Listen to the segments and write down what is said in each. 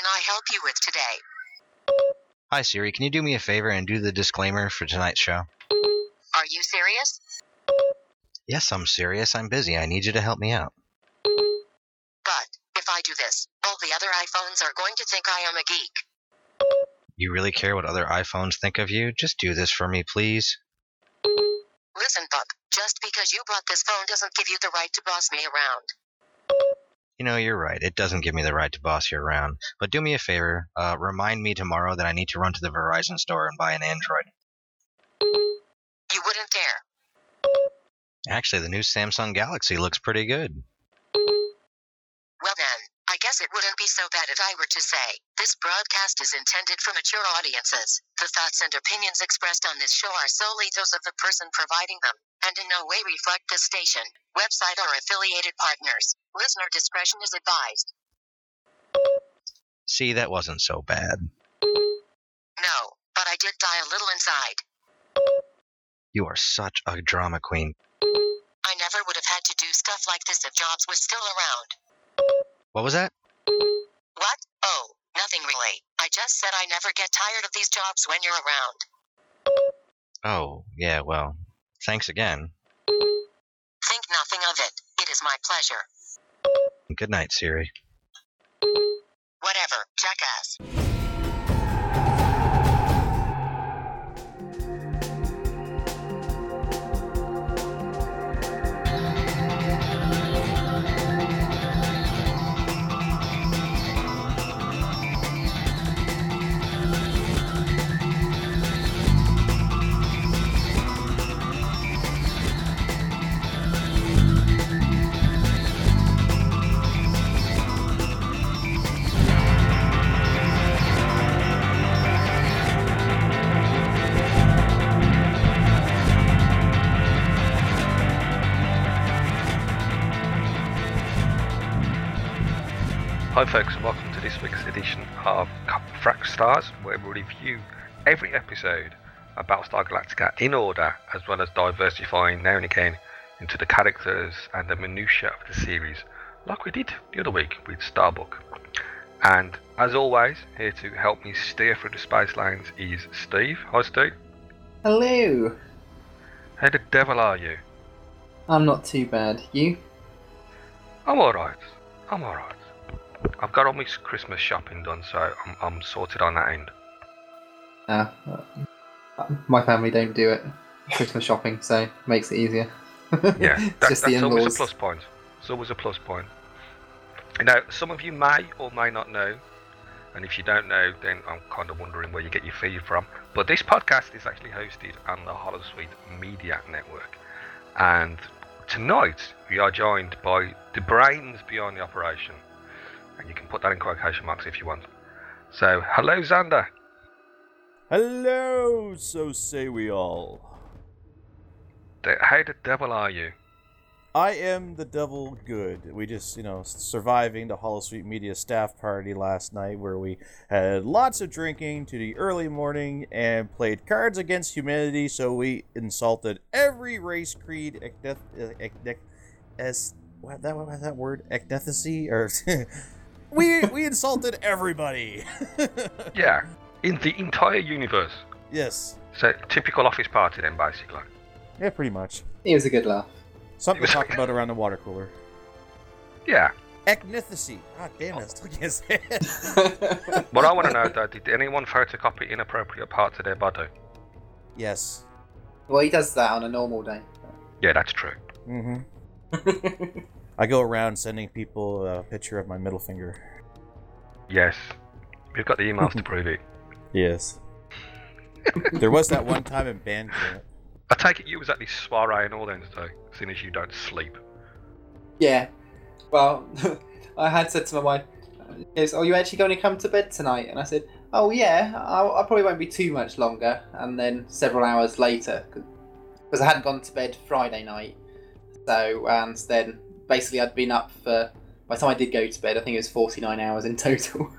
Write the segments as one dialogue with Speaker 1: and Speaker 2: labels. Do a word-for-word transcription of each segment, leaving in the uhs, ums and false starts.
Speaker 1: I help you with today?
Speaker 2: Hi Siri, can you do me a favor and do the disclaimer for tonight's show?
Speaker 1: Are you serious?
Speaker 2: Yes, I'm serious. I'm busy. I need you to help me out.
Speaker 1: But if I do this, all the other iPhones are going to think I am a geek.
Speaker 2: You really care what other iPhones think of you? Just do this for me, please.
Speaker 1: Listen, Buck, just because you bought this phone doesn't give you the right to boss me around.
Speaker 2: You know, you're right. It doesn't give me the right to boss you around. But do me a favor. Uh, remind me tomorrow that I need to run to the Verizon store and buy an Android.
Speaker 1: You wouldn't dare.
Speaker 2: Actually, the new Samsung Galaxy looks pretty good.
Speaker 1: Well then, I guess it wouldn't be so bad if I were to say, this broadcast is intended for mature audiences. The thoughts and opinions expressed on this show are solely those of the person providing them, and in no way reflect the station, website, or affiliated partners. Listener discretion is advised.
Speaker 2: See, that wasn't so bad.
Speaker 1: No, but I did die a little inside.
Speaker 2: You are such a drama queen.
Speaker 1: I never would have had to do stuff like this if Jobs was still around.
Speaker 2: What was that?
Speaker 1: What? Oh, nothing really. I just said I never get tired of these jobs when you're around.
Speaker 2: Oh, yeah, well, thanks again.
Speaker 1: Think nothing of it. It is my pleasure.
Speaker 2: Good night, Siri.
Speaker 1: Whatever, jackass.
Speaker 3: Hi folks, and welcome to this week's edition of Frack Stars, where we review every episode of Battlestar Galactica in order, as well as diversifying now and again into the characters and the minutiae of the series, like we did the other week with Starbuck. And as always, here to help me steer through the space lanes is Steve. Hi Steve.
Speaker 4: Hello.
Speaker 3: How the devil are you?
Speaker 4: I'm not too bad. You?
Speaker 3: I'm alright. I'm alright. I've got all my Christmas shopping done, so I'm, I'm sorted on that end.
Speaker 4: Ah, uh, my family don't do it. Christmas shopping, so it makes it easier.
Speaker 3: Yeah, that,
Speaker 4: Just
Speaker 3: that's
Speaker 4: the
Speaker 3: always a
Speaker 4: in-laws.
Speaker 3: plus point. It's always a plus point. Now, some of you may or may not know, and if you don't know, then I'm kind of wondering where you get your feed from. But this podcast is actually hosted on the Holosuite Media Network. And tonight, we are joined by the brains behind the operation. And you can put that in quotation marks if you want. So, hello Xander.
Speaker 5: Hello, so say we all.
Speaker 3: The, how the devil are you?
Speaker 5: I am the devil good. We just, you know, surviving the Holosuite Media staff party last night where we had lots of drinking to the early morning and played Cards Against Humanity, so we insulted every race, creed, ecneth, ecneth, as, what that, what was that word? Ecnethicity? Or... We we insulted everybody.
Speaker 3: Yeah, in the entire universe.
Speaker 5: Yes.
Speaker 3: So, typical office party then, basically.
Speaker 5: Yeah, pretty much.
Speaker 4: It was a good laugh.
Speaker 5: Something to talk about around the water cooler.
Speaker 3: Yeah.
Speaker 5: Ecnethicity. God damn it, I still can't say it.
Speaker 3: What I want to know, though, did anyone photocopy inappropriate parts of their body?
Speaker 5: Yes.
Speaker 4: Well, he does that on a normal day.
Speaker 3: Yeah, that's true.
Speaker 5: Mm-hmm. I go around sending people a picture of my middle finger.
Speaker 3: Yes. We've got the emails to prove it.
Speaker 5: Yes. There was that one time in band camp.
Speaker 3: I take it you was at this soiree and all then today, seeing as you don't sleep.
Speaker 4: Yeah. Well, I had said to my wife, she goes, "Oh, you actually going to come to bed tonight?" And I said, "Oh yeah, I, I probably won't be too much longer." And then several hours later, because I hadn't gone to bed Friday night, so and then basically I'd been up for, by the time I did go to bed, I think it was forty-nine hours in total.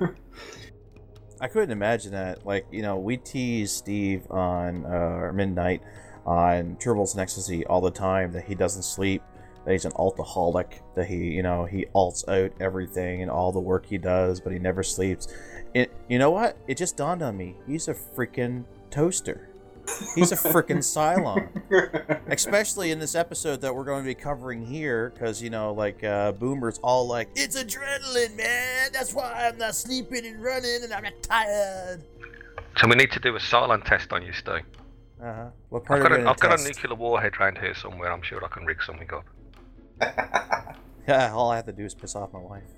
Speaker 5: I couldn't imagine that. Like, you know, we tease Steve on uh, midnight on Turbos and Ecstasy all the time that he doesn't sleep, that he's an altaholic, that he, you know, he alts out everything and all the work he does, but he never sleeps. It, you know what? It just dawned on me. He's a freaking toaster. He's a freaking Cylon. Especially in this episode that we're going to be covering here, because, you know, like, uh, Boomer's all like, it's adrenaline, man! That's why I'm not sleeping and running and I'm not tired!
Speaker 3: So we need to do a Cylon test on you, Stu.
Speaker 5: Uh-huh. What part
Speaker 3: I've got,
Speaker 5: are
Speaker 3: a,
Speaker 5: we gonna
Speaker 3: I've got a
Speaker 5: test?
Speaker 3: nuclear warhead around here somewhere. I'm sure I can rig something up.
Speaker 5: Yeah, all I have to do is piss off my wife.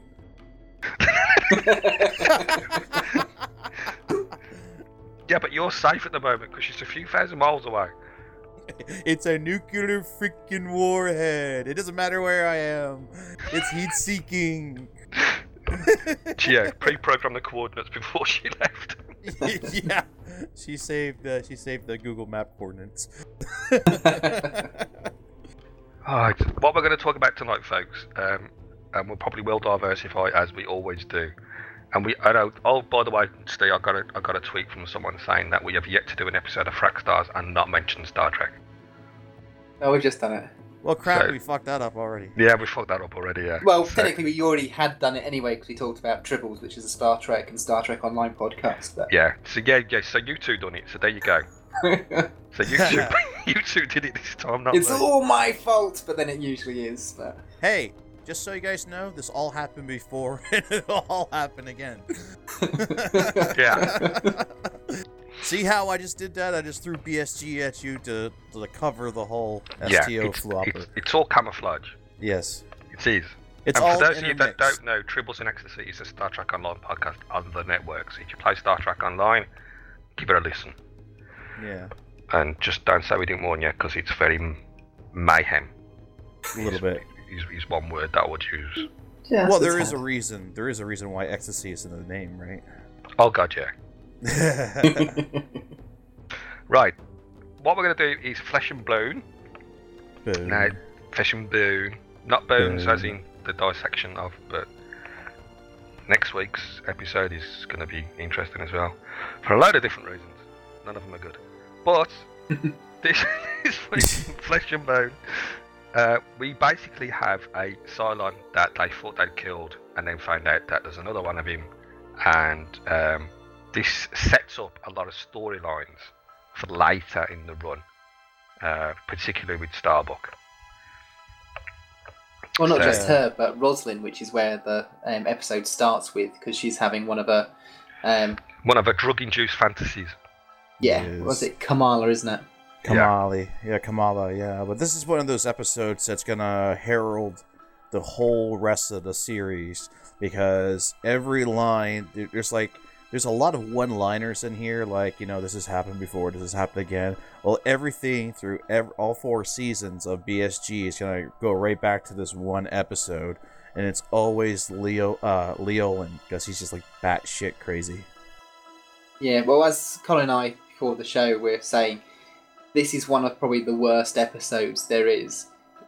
Speaker 3: Yeah, but you're safe at the moment because she's a few thousand miles away.
Speaker 5: It's a nuclear freaking warhead. It doesn't matter where I am. It's heat-seeking.
Speaker 3: Yeah, pre-program the coordinates before she left.
Speaker 5: Yeah, she saved. Uh, she saved the Google Map coordinates.
Speaker 3: Alright, what we're going to talk about tonight, folks, um, and we'll probably will diversify as we always do. And we, I know. Oh, by the way, Steve, I got a, I got a tweet from someone saying that we have yet to do an episode of Frack Stars and not mention Star Trek.
Speaker 4: Oh, we've just done it.
Speaker 5: Well, crap,
Speaker 3: So-
Speaker 5: we fucked that up already.
Speaker 3: Yeah, we fucked that up already. Yeah.
Speaker 4: Well,
Speaker 3: So-
Speaker 4: technically, we already had done it anyway because we talked about Tribbles, which is a Star Trek and Star Trek Online podcast. But...
Speaker 3: Yeah. So yeah, yeah. So you two done it. So there you go. So you two, you two did it this time, not
Speaker 4: It's
Speaker 3: me.
Speaker 4: all my fault, but then it usually is. But...
Speaker 5: Hey, just so you guys know, this all happened before, and it'll all happen again.
Speaker 3: Yeah.
Speaker 5: See how I just did that? I just threw B S G at you to, to cover the whole
Speaker 3: Yeah.
Speaker 5: S T O
Speaker 3: It's,
Speaker 5: flopper.
Speaker 3: it's, it's all camouflage.
Speaker 5: Yes.
Speaker 3: It is.
Speaker 5: It's
Speaker 3: and
Speaker 5: all
Speaker 3: for those of you that
Speaker 5: intermixed.
Speaker 3: don't know, Tribbles in Ecstasy is a Star Trek Online podcast on the network. So if you play Star Trek Online, give it a listen.
Speaker 5: Yeah,
Speaker 3: And just don't say we didn't warn you, because it's very m- mayhem.
Speaker 5: a little bit.
Speaker 3: Is, is one word that I would use.
Speaker 4: Yeah,
Speaker 5: Well,
Speaker 4: so
Speaker 5: there
Speaker 4: it's
Speaker 5: is a
Speaker 4: hard.
Speaker 5: reason. There is a reason why ecstasy is in the name, right?
Speaker 3: Oh god, yeah. Right. What we're going to do is Flesh and Bone.
Speaker 5: Boom.
Speaker 3: Now, Flesh and Bone. Not bones
Speaker 5: Bone.
Speaker 3: as in the dissection of, but next week's episode is going to be interesting as well. For a load of different reasons. None of them are good. But, this is Flesh and Bone. Uh, we basically have a Cylon that they thought they'd killed and then found out that there's another one of him. And um, this sets up a lot of storylines for later in the run, uh, particularly with Starbuck.
Speaker 4: Well, not
Speaker 3: So-
Speaker 4: just her, but Roslyn, which is where the um, episode starts with, because she's having one of her. Um,
Speaker 3: One of her drug-induced fantasies.
Speaker 4: yeah,
Speaker 5: Yes.
Speaker 4: what was it Kamala, isn't it?
Speaker 5: Kamali. Yeah. Kamala, yeah. But this is one of those episodes that's gonna herald the whole rest of the series, because every line, there- there's like, there's a lot of one-liners in here, like, you know, this has happened before, this has happened again. Well, everything through ev- all four seasons of B S G is gonna go right back to this one episode, and it's always Leo, uh, Leolin, because he's just like batshit crazy.
Speaker 4: Yeah, well, as Colin and I, before the show, we're saying, this is one of probably the worst episodes there is.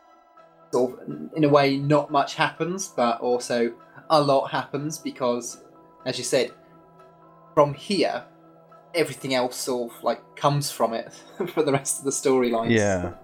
Speaker 4: Sort of, in a way, not much happens, but also a lot happens because, as you said, from here, everything else sort of like comes from it for the rest of the storylines.
Speaker 5: Yeah.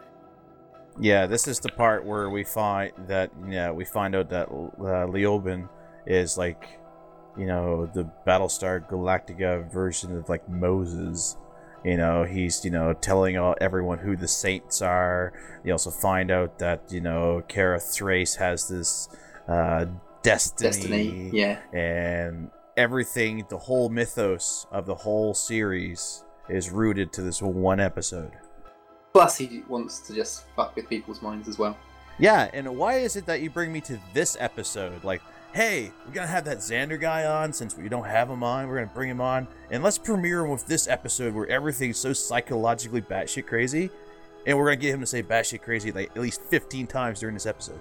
Speaker 5: Yeah, this is the part where we find that, yeah, we find out that uh, Leoben is like, you know, the Battlestar Galactica version of like Moses. You know, he's, you know, telling all, everyone who the saints are. You also find out that, you know, Kara Thrace has this uh, destiny.
Speaker 4: Destiny, yeah.
Speaker 5: And everything, the whole mythos of the whole series is rooted to this one episode.
Speaker 4: Plus, he wants to just fuck with people's minds as well.
Speaker 5: Yeah, and why is it that you bring me to this episode? Like, hey, we're gonna have that Xander guy on since we don't have him on. We're gonna bring him on, and let's premiere him with this episode where everything's so psychologically batshit crazy, and we're gonna get him to say batshit crazy like at least fifteen times during this episode.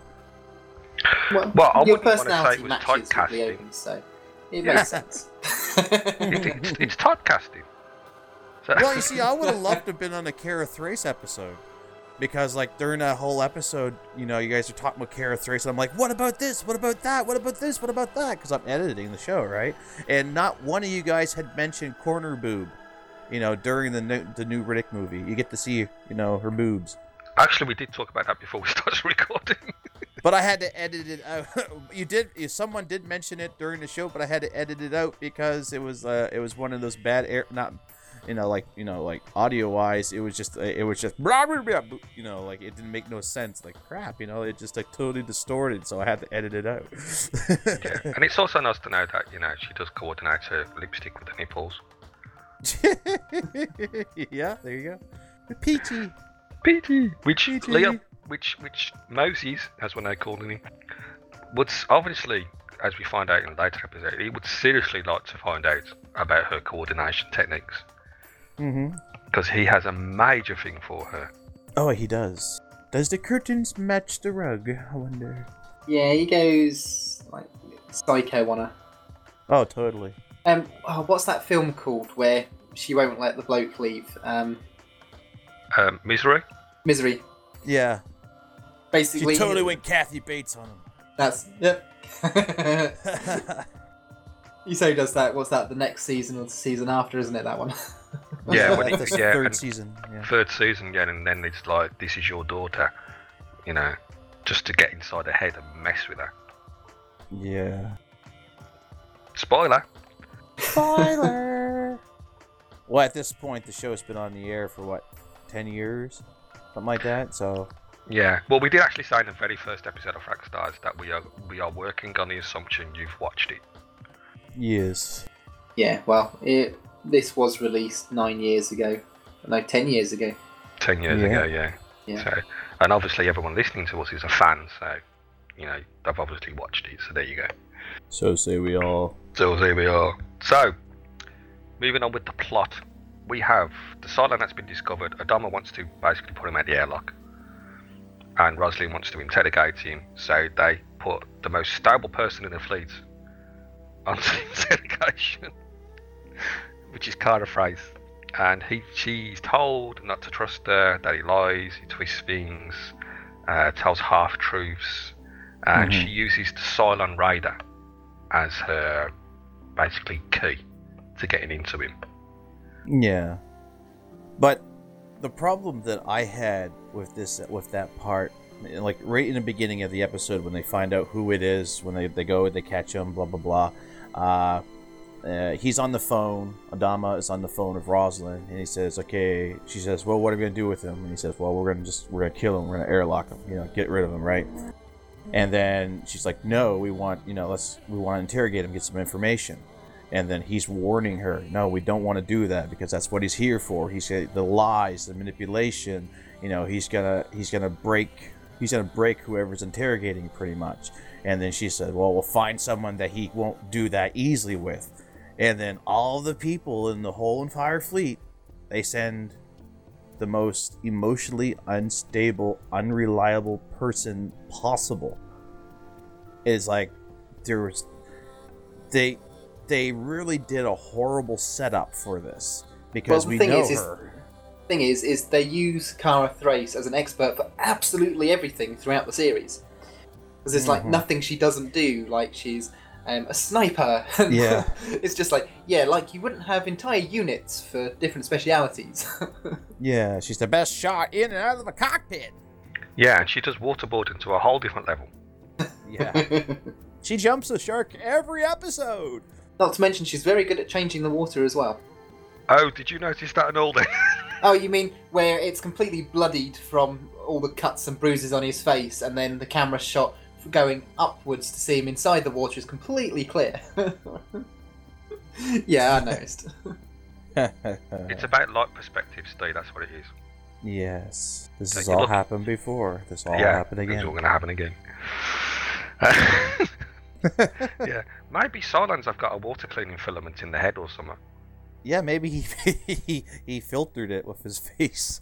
Speaker 4: Well,
Speaker 3: Well, I
Speaker 4: your
Speaker 3: wouldn't wanna say
Speaker 4: personality
Speaker 3: it was
Speaker 4: matches with
Speaker 3: typecasting.
Speaker 4: Leoben's, so it
Speaker 5: Yeah.
Speaker 4: makes sense.
Speaker 3: It, it's, it's typecasting. So,
Speaker 5: Well, you see, I would have loved to have been on the Kara Thrace episode. Because, like, during that whole episode, you know, you guys are talking about Kara Thrace, and I'm like, what about this? What about that? What about this? What about that? Because I'm editing the show, right? And not one of you guys had mentioned Corner Boob, you know, during the new, the new Riddick movie. You get to see, you know, her boobs.
Speaker 3: Actually, we did talk about that before we started recording.
Speaker 5: But I had to edit it out. You did. Someone did mention it during the show, but I had to edit it out because it was uh, it was one of those bad air, not, you know, like you know, like audio wise, it was just it was just blah, blah, blah, blah, you know, like it didn't make no sense. Like crap, you know, it just like totally distorted. So I had to edit it out.
Speaker 3: Yeah, and it's also nice to know that you know she does coordinate her lipstick with the nipples.
Speaker 5: Yeah, there you go. Peachy.
Speaker 3: Peachy, which
Speaker 5: P T.
Speaker 3: Leo, which which Moses, as when they called him, would s- obviously, as we find out in a later episode, he would seriously like to find out about her coordination techniques
Speaker 5: Mm-hmm.
Speaker 3: because he has a major thing for her.
Speaker 5: Oh, he does. Does the curtains match the rug? I wonder.
Speaker 4: Yeah, he goes like psycho on her.
Speaker 5: Oh, totally.
Speaker 4: Um, oh, what's that film called where she won't let the bloke leave? Um,
Speaker 3: Um, Misery.
Speaker 4: Misery.
Speaker 5: Yeah.
Speaker 4: Basically,
Speaker 5: She totally went Kathy Bates on him.
Speaker 4: That's yep. He so does that. What's that? The next season or the season after, isn't it? That one.
Speaker 3: Yeah, when he,
Speaker 5: That's the
Speaker 3: yeah,
Speaker 5: third
Speaker 3: and
Speaker 5: season. Yeah.
Speaker 3: third season, yeah, and then it's like, this is your daughter, you know, just to get inside her head and mess with her.
Speaker 5: Yeah.
Speaker 3: Spoiler.
Speaker 5: Spoiler. Well, at this point, the show's been on the air for what, ten years, something like that. So.
Speaker 3: Yeah, well, we did actually say in the very first episode of Frack Stars that we are we are working on the assumption you've watched it.
Speaker 5: Yes.
Speaker 4: Yeah. Well, it, this was released nine years ago. No, ten years ago.
Speaker 3: Ten years
Speaker 5: Yeah.
Speaker 3: ago, yeah.
Speaker 4: Yeah.
Speaker 3: So, and obviously everyone listening to us is a fan, so you know they've obviously watched it. So there you go.
Speaker 5: So say we all.
Speaker 3: So there we are. So, moving on with the plot, we have the Cylon that's been discovered. Adama wants to basically put him at the airlock, and Roslin wants to interrogate him. So they put the most stable person in the fleet onto interrogation, which is Cara Frace. And he, she's told not to trust her, that he lies, he twists things, uh, tells half truths, and
Speaker 5: Mhm.
Speaker 3: she uses the Cylon radar as her basically key to getting into him.
Speaker 5: Yeah. But the problem that I had with this, with that part, like right in the beginning of the episode when they find out who it is, when they, they go, they catch him, blah, blah, blah. Uh, uh, he's on the phone. Adama is on the phone with Roslin, and he says, okay, she says, well, what are we going to do with him? And he says, well, we're going to just, we're going to kill him. We're going to airlock him, you know, get rid of him, right? And then she's like, no, we want, you know, let's, we want to interrogate him, get some information. And then he's warning her, no, we don't want to do that because that's what he's here for. He's the lies, the manipulation, you know, he's gonna, he's gonna break, he's gonna break whoever's interrogating pretty much. And then she said, well, we'll find someone that he won't do that easily with. And then all the people in the whole entire fleet, they send the most emotionally unstable, unreliable person possible. It's like there was they they really did a horrible setup for this because
Speaker 4: Well, the
Speaker 5: we
Speaker 4: thing
Speaker 5: know
Speaker 4: is, is-
Speaker 5: her.
Speaker 4: Thing is, is they use Cara Thrace as an expert for absolutely everything throughout the series. Because there's like
Speaker 5: Mhm.
Speaker 4: nothing she doesn't do. Like she's um, a sniper. And
Speaker 5: Yeah.
Speaker 4: It's just like, yeah, like you wouldn't have entire units for different specialities.
Speaker 5: Yeah, she's the best shot in and out of the cockpit.
Speaker 3: Yeah, and she does waterboard into a whole different level.
Speaker 5: Yeah, she jumps the shark every episode.
Speaker 4: Not to mention, she's very good at changing the water as well.
Speaker 3: Oh, did you notice that and all then?
Speaker 4: Oh, you mean where it's completely bloodied from all the cuts and bruises on his face, and then the camera shot going upwards to see him inside the water is completely clear. Yeah, I noticed.
Speaker 3: It's about light perspective, Steve, that's what it is.
Speaker 5: Yes, this
Speaker 3: So
Speaker 5: has
Speaker 3: you
Speaker 5: all
Speaker 3: look-
Speaker 5: happened before. This all
Speaker 3: yeah,
Speaker 5: happened
Speaker 3: it's
Speaker 5: again.
Speaker 3: all going to happen again. Yeah, maybe Cylons have got a water cleaning filament in the head or something.
Speaker 5: Yeah, maybe he he, he filtered it with his face.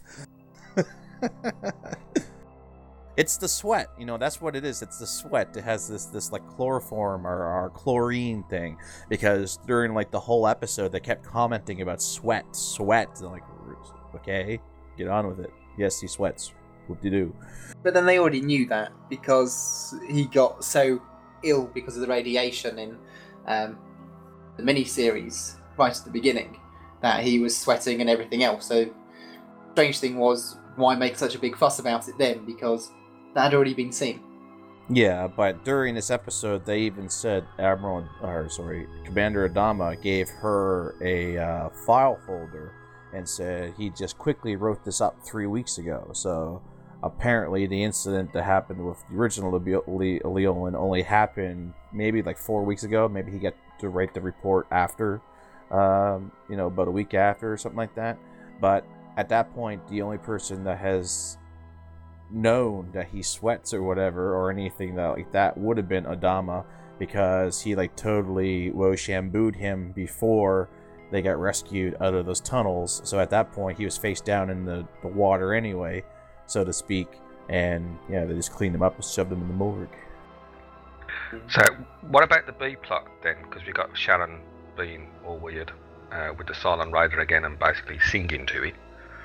Speaker 5: It's the sweat, you know. That's what it is. It's the sweat. It has this this like chloroform or, or chlorine thing. Because during like the whole episode, they kept commenting about sweat, sweat. And I'm like, okay, get on with it. Yes, he sweats. What do you do?
Speaker 4: But then they already knew that because he got so ill because of the radiation in um, the mini-series right at the beginning that he was sweating and everything else. So strange thing was why make such a big fuss about it then? Because that had already been seen.
Speaker 5: Yeah, but during this episode, they even said Admiral, or sorry, Commander Adama gave her a uh, file folder and said he just quickly wrote this up three weeks ago. So apparently, the incident that happened with the original Leolin only happened maybe like four weeks ago. Maybe he got to write the report after, um, you know, about a week after or something like that. But at that point, the only person that has known that he sweats or whatever or anything that like that would have been Adama, because he like totally Woshambooed him before they got rescued out of those tunnels. So at that point, he was face down in the, the water anyway, so to speak, and yeah, they just cleaned him up and shoved him in the morgue.
Speaker 3: So, what about the B plot then? Because we got Sharon being all weird uh, with the Cylon Rider again and basically singing to it.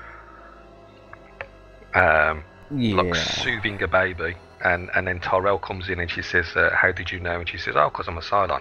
Speaker 3: Um,
Speaker 5: yeah.
Speaker 3: Like soothing a baby, and, and then Tyrell comes in and she says, uh, "How did you know?" And she says, "Oh, because I'm a Cylon."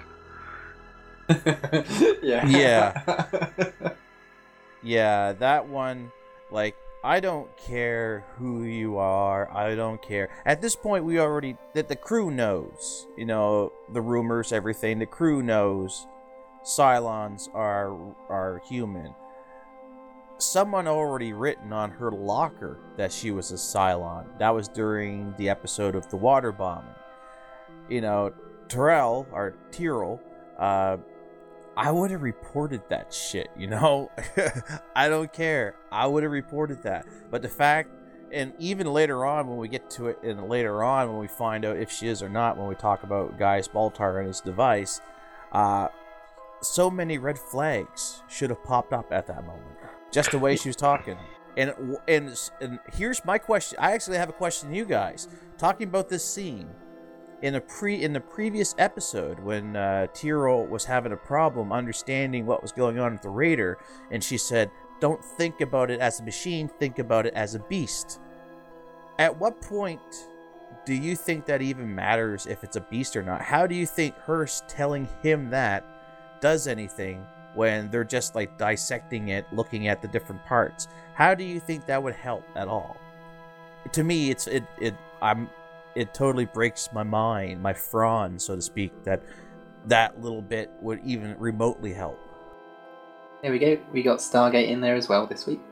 Speaker 4: yeah.
Speaker 5: Yeah. Yeah, that one, like, I don't care who you are. I don't care. At this point, we already, that the crew knows, you know, the rumors, everything. The crew knows Cylons are are human. Someone already written on her locker that she was a Cylon. That was during the episode of the water bombing. You know, Tyrell, or Tyrell, uh, I would have reported that shit, you know? I don't care. I would have reported that. But the fact, and even later on when we get to it, and later on when we find out if she is or not, when we talk about Gaius Baltar and his device, uh, so many red flags should have popped up at that moment. Just the way she was talking. And, and, and here's my question. I actually have a question to you guys. Talking about this scene. In a pre in the previous episode, when uh, Tyrell was having a problem understanding what was going on with the Raider, and she said, "Don't think about it as a machine, think about it as a beast." At what point do you think that even matters if it's a beast or not? How do you think her telling him that does anything when they're just like dissecting it, looking at the different parts? How do you think that would help at all? To me, it's it it I'm. It totally breaks my mind, my frawn, so to speak, that that little bit would even remotely help.
Speaker 4: There we go. We got Stargate in there as well this week.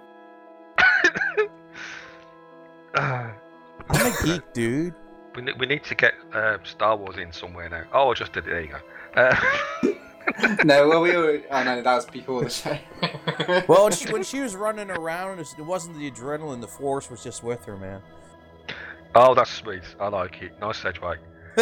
Speaker 3: uh,
Speaker 5: I'm a geek, dude.
Speaker 3: We need, we need to get uh, Star Wars in somewhere now. Oh, I just did it. There you go. Uh,
Speaker 4: no, well, we were... Oh, no, that was before the show.
Speaker 5: Well, she, when she was running around, it wasn't the adrenaline, the Force was just with her, man.
Speaker 3: Oh, that's sweet. I like it. Nice segue.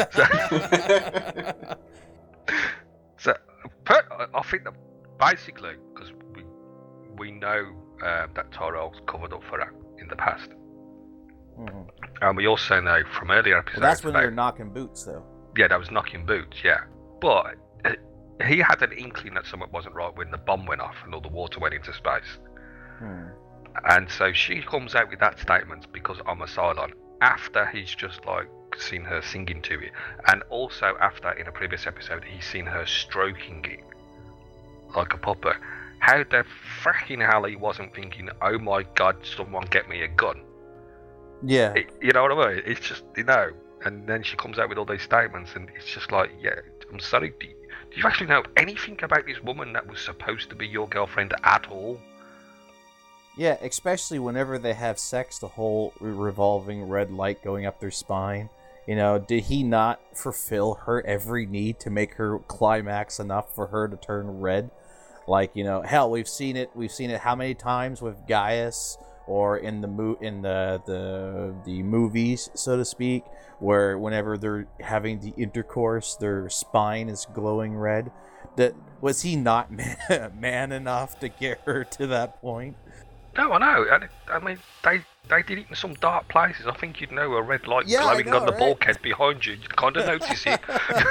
Speaker 3: So, so per, I think that basically, because we we know uh, that Tyrell's covered up for that in the past, mm-hmm. and we also know from earlier episodes.
Speaker 5: Well, that's when
Speaker 3: about,
Speaker 5: they're knocking boots, though.
Speaker 3: Yeah, that was knocking boots. Yeah, but uh, he had an inkling that something wasn't right when the bomb went off and all the water went into space. Hmm. And so she comes out with that statement because I'm a Cylon. After he's just like seen her singing to it, and also after in a previous episode he's seen her stroking it like a puppet. How the fracking hell he wasn't thinking, "Oh my god, someone get me a gun"?
Speaker 5: Yeah,
Speaker 3: it, you know what I mean? It's just, you know. And then she comes out with all these statements, and it's just like, yeah, I'm sorry. Do you, do you actually know anything about this woman that was supposed to be your girlfriend at all?
Speaker 5: Yeah, especially whenever they have sex, the whole revolving red light going up their spine. You know, did he not fulfill her every need to make her climax enough for her to turn red? Like, you know, hell, we've seen it. We've seen it how many times with Gaius, or in the mo- in the the the movies, so to speak, where whenever they're having the intercourse, their spine is glowing red. That was he not man, man enough to get her to that point?
Speaker 3: No, I know. I, I mean, they they did it in some dark places. I think you'd know a red light
Speaker 5: yeah,
Speaker 3: glowing
Speaker 5: know,
Speaker 3: on the
Speaker 5: right?
Speaker 3: bulkhead behind you. You'd kind of notice it.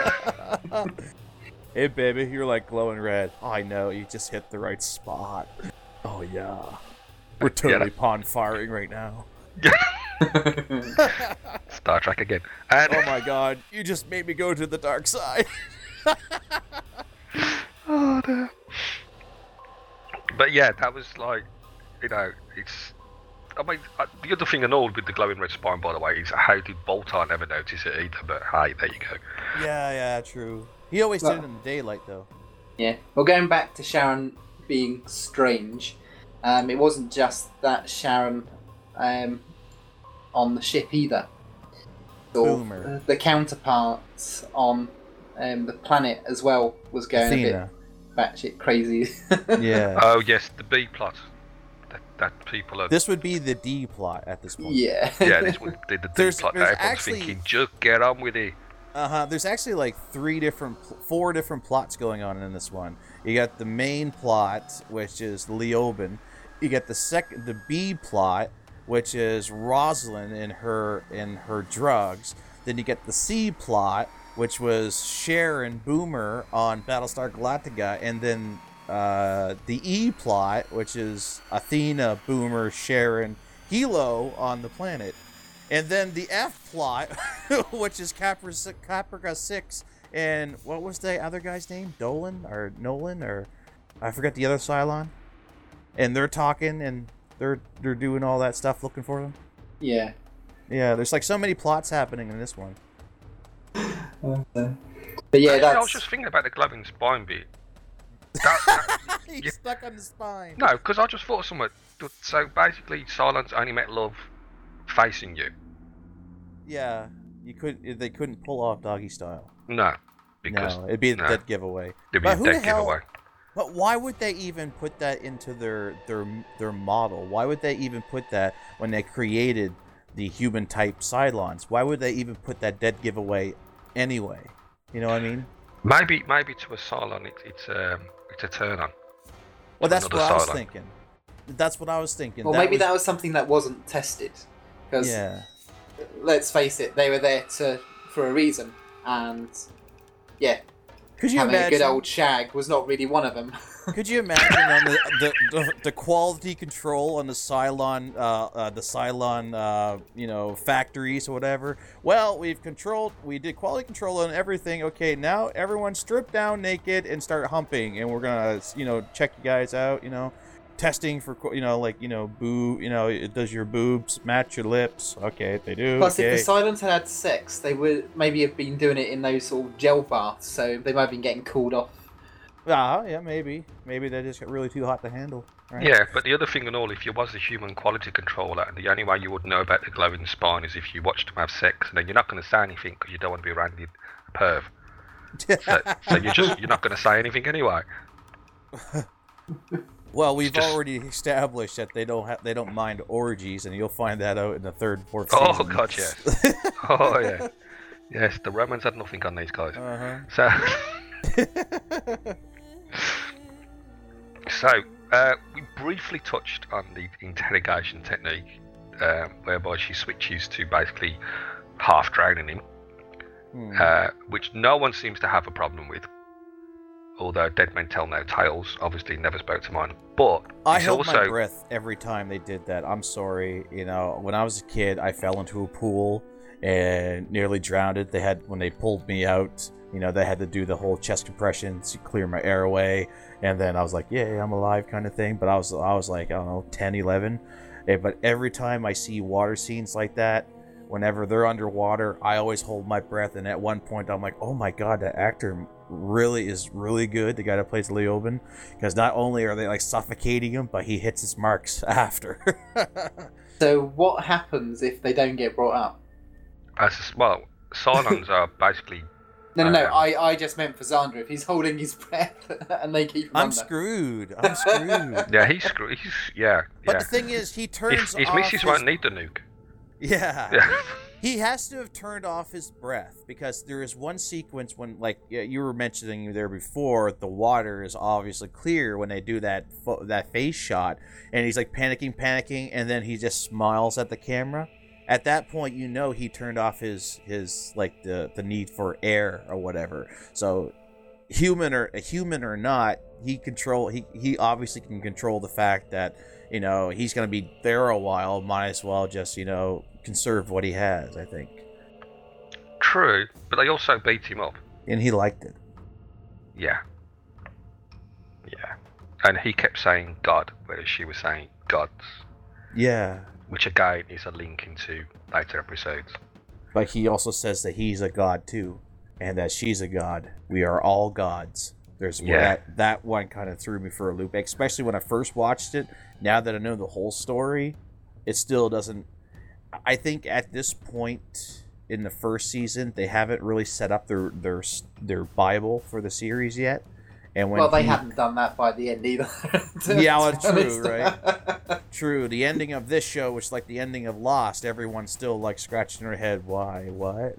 Speaker 5: Hey, baby, you're like glowing red. Oh, I know. You just hit the right spot. Oh, yeah. We're totally yeah. pawn firing right now.
Speaker 3: Star Trek again. And
Speaker 5: oh, my God. You just made me go to the dark side.
Speaker 3: Oh, no. But, yeah, that was like... You know, it's I mean, uh, the other thing and all with the glowing red spine, by the way, is how did Boltar never notice it either? But hey, there you go.
Speaker 5: Yeah, yeah, true. He always
Speaker 4: Well-
Speaker 5: did it in the daylight, though.
Speaker 4: Yeah. Well, going back to Sharon being strange, um, it wasn't just that Sharon um, on the ship either. Sort of,
Speaker 5: Boomer.
Speaker 4: uh, the counterparts on um, the planet as well was going
Speaker 5: Athena.
Speaker 4: a bit batshit crazy.
Speaker 5: Yeah.
Speaker 3: Oh yes, the B plot. That, that people are.
Speaker 5: This would be the D plot at this point.
Speaker 4: yeah.
Speaker 3: Yeah, this would be the D
Speaker 5: There's-
Speaker 3: plot.
Speaker 5: there's
Speaker 3: Everyone's
Speaker 5: actually-
Speaker 3: thinking, just get on with it.
Speaker 5: Uh-huh. There's actually like three different, pl- four different plots going on in this one. You got the main plot, which is Leoben. You got the second, the B plot, which is Rosalind and her and her drugs. Then you get the C plot, which was Sharon Boomer on Battlestar Galactica, and then uh, the E plot, which is Athena, Boomer, Sharon, Hilo on the planet. And then the F plot, which is Capra, Caprica six, and what was the other guy's name? Dolan or Nolan or I forget the other Cylon. And they're talking and they're they're doing all that stuff looking for them.
Speaker 4: Yeah.
Speaker 5: Yeah, there's like so many plots happening in this one.
Speaker 4: But yeah,
Speaker 3: Actually,
Speaker 4: that's
Speaker 3: I was just thinking about the glowing spine bit. That, that,
Speaker 5: He's
Speaker 3: Yeah.
Speaker 5: stuck on the spine.
Speaker 3: no, because I just thought of something. So basically, Cylons only met love facing you.
Speaker 5: Yeah, you could. They couldn't pull off doggy style.
Speaker 3: No, because
Speaker 5: no, it'd be a
Speaker 3: no.
Speaker 5: dead giveaway.
Speaker 3: there'd be
Speaker 5: But
Speaker 3: a
Speaker 5: who the
Speaker 3: dead
Speaker 5: hell-
Speaker 3: giveaway.
Speaker 5: But why would they even put that into their their their model? Why would they even put that when they created the human type Cylons? Why would they even put that dead giveaway anyway? You know what I mean?
Speaker 3: Maybe, maybe to a Cylon, it's it's um, it's a turn on.
Speaker 5: Well, that's
Speaker 3: another
Speaker 5: what I was
Speaker 3: Cylon.
Speaker 5: thinking. That's what I was thinking.
Speaker 4: well,
Speaker 5: that
Speaker 4: maybe
Speaker 5: was,
Speaker 4: that was something that wasn't tested. Because
Speaker 5: Yeah.
Speaker 4: let's face it, they were there to for a reason, and yeah,
Speaker 5: Could you
Speaker 4: having
Speaker 5: imagine?
Speaker 4: a good old shag was not really one of them.
Speaker 5: Could you imagine on the, the, the, the quality control on the Cylon, uh, uh, the Cylon, uh, you know, factories or whatever? Well, we've controlled, we did quality control on everything. Okay, now everyone strip down naked and start humping, and we're gonna, you know, check you guys out. You know, testing for, you know, like, you know, boo, you know, it does your boobs match your lips? Okay, they do.
Speaker 4: Plus,
Speaker 5: okay.
Speaker 4: if the Cylons had had sex, they would maybe have been doing it in those sort of gel baths, so they might have been getting cooled off.
Speaker 5: Ah, yeah, maybe, maybe they just got really too hot to handle. Right?
Speaker 3: Yeah, but the other thing and all, if you was a human quality controller, the only way you would know about the glowing spine is if you watched them have sex, and then you're not going to say anything because you don't want to be around the perv. So, so you just you're not going to say anything anyway.
Speaker 5: Well, we've
Speaker 3: just-
Speaker 5: already established that they don't have they don't mind orgies, and you'll find that out in the third and fourth
Speaker 3: Oh
Speaker 5: season.
Speaker 3: god, yes. Oh yeah, yes. The Romans had nothing on these guys.
Speaker 5: Uh
Speaker 3: So,
Speaker 5: huh.
Speaker 3: so uh, we briefly touched on the interrogation technique, um, whereby she switches to basically half drowning him,
Speaker 5: Hmm.
Speaker 3: uh, which no one seems to have a problem with. Although Dead Men Tell No Tales obviously never spoke to mine, but
Speaker 5: I
Speaker 3: it's
Speaker 5: held
Speaker 3: also
Speaker 5: my breath every time they did that. I'm sorry, you know, when I was a kid, I fell into a pool and nearly drowned. They had when they pulled me out, you know, they had to do the whole chest compressions to clear my airway, and then I was like, yeah, I'm alive kind of thing. But I was I was like, I don't know, ten, eleven. Eh, But every time I see water scenes like that, whenever they're underwater, I always hold my breath. And at one point, I'm like, oh my god, that actor really is really good, the guy that plays Leoben, because not only are they like suffocating him, but he hits his marks after.
Speaker 4: So what happens if they don't get brought up?
Speaker 3: as well, Cylons are basically
Speaker 4: No, no, no.
Speaker 3: Um,
Speaker 4: I, I just meant for Xander. If he's holding his breath and they keep him
Speaker 5: I'm
Speaker 4: under.
Speaker 5: screwed. I'm screwed.
Speaker 3: yeah, he's screw- he's yeah
Speaker 5: But
Speaker 3: yeah.
Speaker 5: the thing is, he turns
Speaker 3: His, his
Speaker 5: off
Speaker 3: missus
Speaker 5: his...
Speaker 3: won't need the nuke.
Speaker 5: Yeah.
Speaker 3: Yeah.
Speaker 5: He has to have turned off his breath, because there is one sequence when, like, yeah, you were mentioning there before, the water is obviously clear when they do that fo- that face shot, and he's like panicking, panicking, and then he just smiles at the camera. At that point, you know he turned off his his like the the need for air or whatever. So, human or human or not, he control he he obviously can control the fact that, you know, he's gonna be there a while. Might as well just, you know, conserve what he has, I think.
Speaker 3: True, but they also beat him up.
Speaker 5: And he liked it.
Speaker 3: Yeah. Yeah. And he kept saying God, whereas she was saying gods.
Speaker 5: Yeah.
Speaker 3: which again is a link into later episodes.
Speaker 5: But he also says that he's a god too, and that she's a god. We are all gods. There's
Speaker 3: Yeah.
Speaker 5: that, that one kind of threw me for a loop, especially when I first watched it. Now that I know the whole story, it still doesn't. I think at this point in the first season, they haven't really set up their their their Bible for the series yet. And when
Speaker 4: well, they
Speaker 5: he,
Speaker 4: haven't done that by the end either.
Speaker 5: Yeah, well,
Speaker 4: To be
Speaker 5: true,
Speaker 4: honest.
Speaker 5: True, the ending of this show, which is like the ending of Lost, everyone's still like scratching their head. Why? What?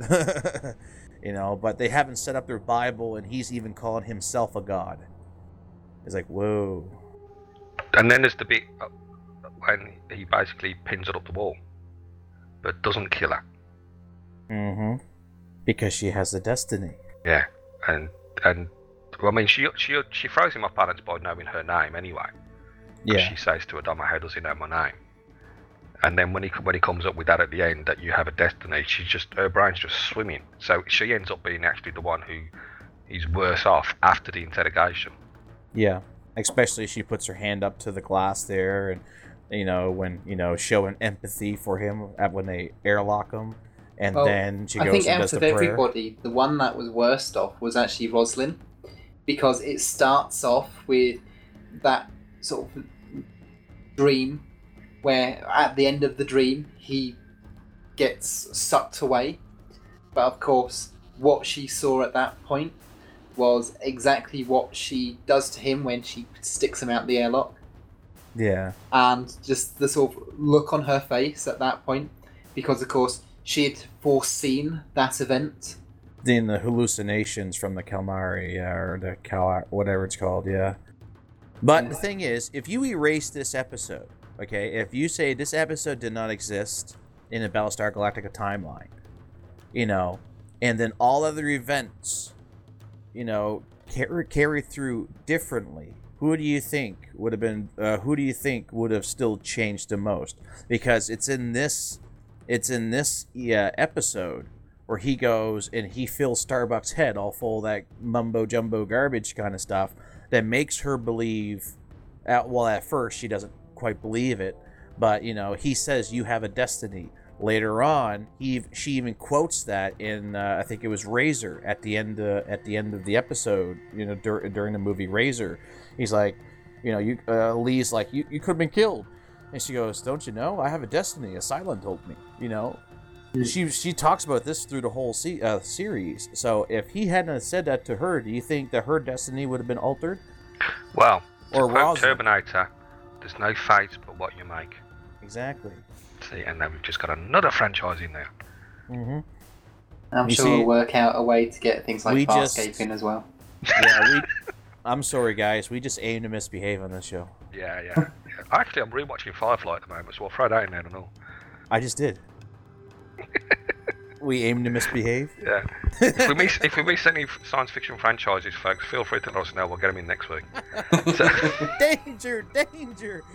Speaker 5: You know, but they haven't set up their Bible, and he's even calling himself a god. It's like, whoa.
Speaker 3: And then there's the bit uh, when he basically pins her up the wall, but doesn't kill her.
Speaker 5: Mm-hmm. Because she has a destiny.
Speaker 3: Yeah, and and well, I mean, she she she throws him off balance by knowing her name anyway.
Speaker 5: Yeah.
Speaker 3: She says to Adama, "How does he know my name?" And then when he when he comes up with that at the end, that you have a destiny, she's just her brain's just swimming. So she ends up being actually the one who is worse off after the interrogation.
Speaker 5: Yeah. Especially she puts her hand up to the glass there, and you know when you know showing empathy for him at when they airlock him, and
Speaker 4: Well,
Speaker 5: then she
Speaker 4: I
Speaker 5: goes
Speaker 4: think
Speaker 5: and
Speaker 4: out
Speaker 5: does the
Speaker 4: of
Speaker 5: prayer.
Speaker 4: everybody, the one that was worst off was actually Roslyn, because it starts off with that sort of dream where at the end of the dream he gets sucked away, but of course what she saw at that point was exactly what she does to him when she sticks him out the airlock,
Speaker 5: Yeah.
Speaker 4: and just the sort of look on her face at that point, because of course she had foreseen that event.
Speaker 5: Then the hallucinations from the Calamari, yeah, or the Cal, whatever it's called, yeah. But the thing is, if you erase this episode, okay, if you say this episode did not exist in the Battlestar Galactica timeline, you know, and then all other events, you know, carry, carry through differently, who do you think would have been, uh, who do you think would have still changed the most? Because it's in this, it's in this yeah, episode where he goes and he fills Starbucks' head all full of that mumbo jumbo garbage kind of stuff that makes her believe, at, well, at first she doesn't quite believe it, but you know, he says you have a destiny. Later on, he she even quotes that in uh, I think it was Razor at the end uh, at the end of the episode. You know, dur- during the movie Razor, he's like, you know, you uh, Lee's like, you you could have been killed, and she goes, don't you know, I have a destiny. Asylum told me, you know. She she talks about this through the whole se- uh, series. So if he hadn't said that to her, do you think that her destiny would have been altered?
Speaker 3: Well, to
Speaker 5: Or
Speaker 3: quote
Speaker 5: Roslyn.
Speaker 3: Terminator, there's no fate but what you make.
Speaker 5: Exactly.
Speaker 3: See, and then we've just got another franchise in there.
Speaker 5: Mm-hmm.
Speaker 4: I'm
Speaker 5: You
Speaker 4: sure
Speaker 5: see,
Speaker 4: we'll work out a way to get things like
Speaker 5: we just-
Speaker 4: Farscape in as well.
Speaker 5: Yeah, we, I'm sorry, guys. We just aim to misbehave on this show.
Speaker 3: Yeah, yeah. yeah. Actually, I'm rewatching Firefly at the moment, so I'll throw that in there and all.
Speaker 5: I just did. We aim to misbehave.
Speaker 3: Yeah. If we miss, if we miss any science fiction franchises, folks, feel free to let us know. We'll get them in next week. So,
Speaker 5: Danger! Danger!